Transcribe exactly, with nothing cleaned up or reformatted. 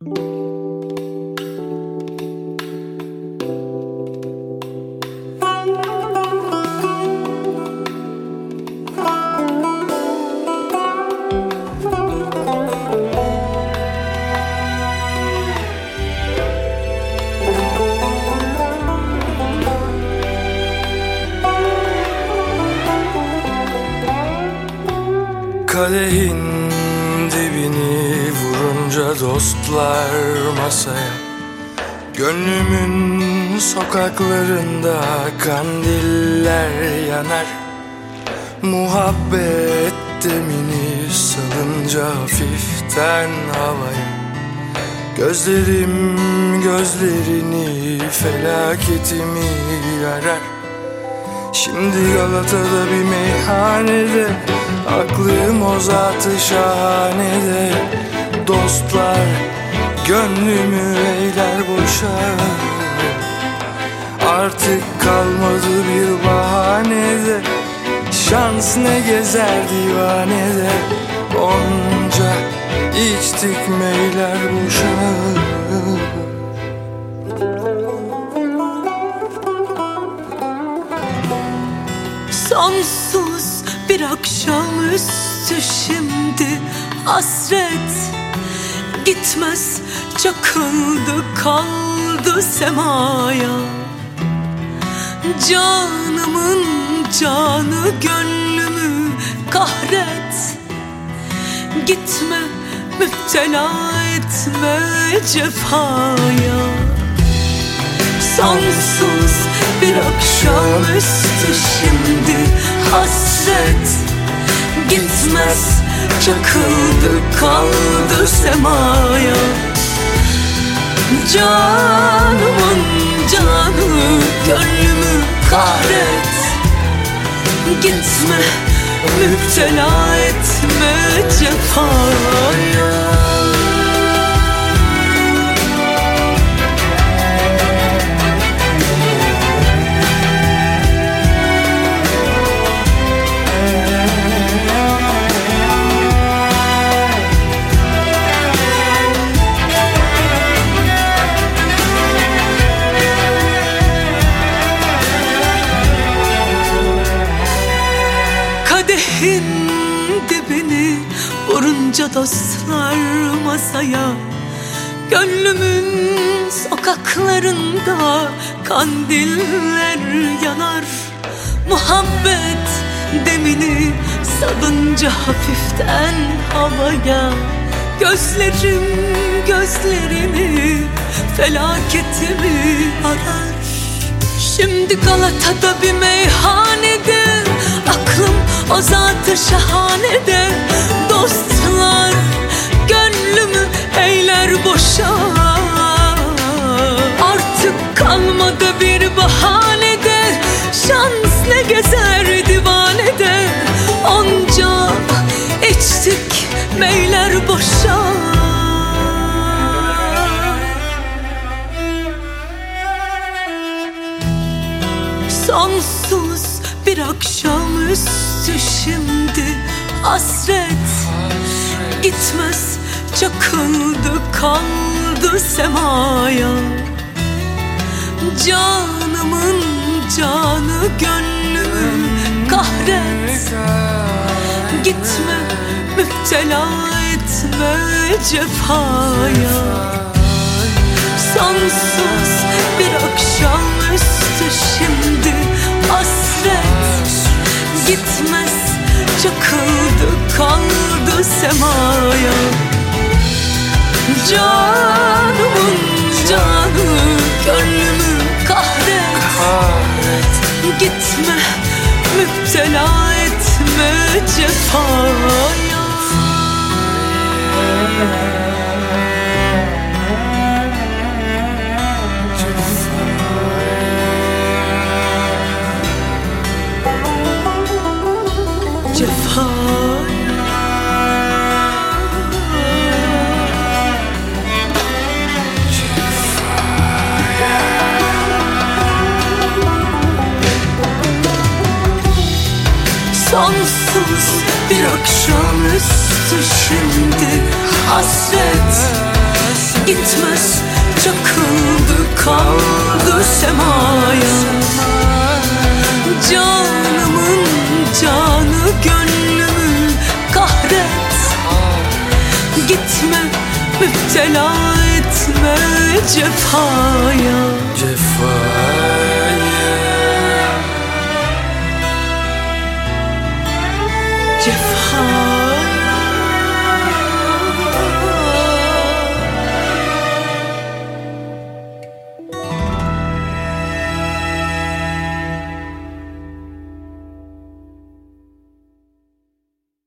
Kadehin dibini vurunca dostlar masaya, gönlümün sokaklarında kandiller yanar. Muhabbet demini salınca hafiften havaya, gözlerim gözlerini felaketimi arar. Şimdi Galata'da bir meyhanede, aklım o zat-ı şahanede. Dostlar gönlümü eyler boşa, artık kalmadı bir bahanede. Şans ne gezer divanede, onca içtik meyler boşa. Sonsuz bir akşamüstü şimdi hasret gitmez, çakıldı kaldı semaya. Canımın canı gönlümü kahret, gitme müptela etme cefaya. Sonsuz bir akşamüstü şimdi hasret gitmez, çakıldı kaldı semaya. Canımın canı gönlümü kahret, gitme müptela etme cefaya. Kadehin dibini vurunca dostlar masaya, gönlümün sokaklarında kandiller yanar. Muhabbet demini salınca hafiften havaya, gözlerim gözlerini felaketimi arar. Şimdi Galata'da bir meyhanede, aklım o zat-ı şahanede. Dostlar gönlümü eyler boşa, artık kalmadı bir bahanede. Şans ne gezer divanede, onca içtik meyler boşa. Sonsuz bir akşamüstü şimdi hasret gitmez, çakıldı kaldı semaya. Canımın canı gönlümü kahret, gitme müptela etme cefaya. Sonsuz bir akşamüstü şimdi hasret gitmez, çakıldı kaldı semaya. Canımın canı gönlümü kahret, kahret. Gitme müptela etme cefaya. Sonsuz bir akşamüstü şimdi hasret gitmez, çakıldı kaldı semaya. Canımın canı gönlümü kahret, gitme müptela etme cefaya. Cefa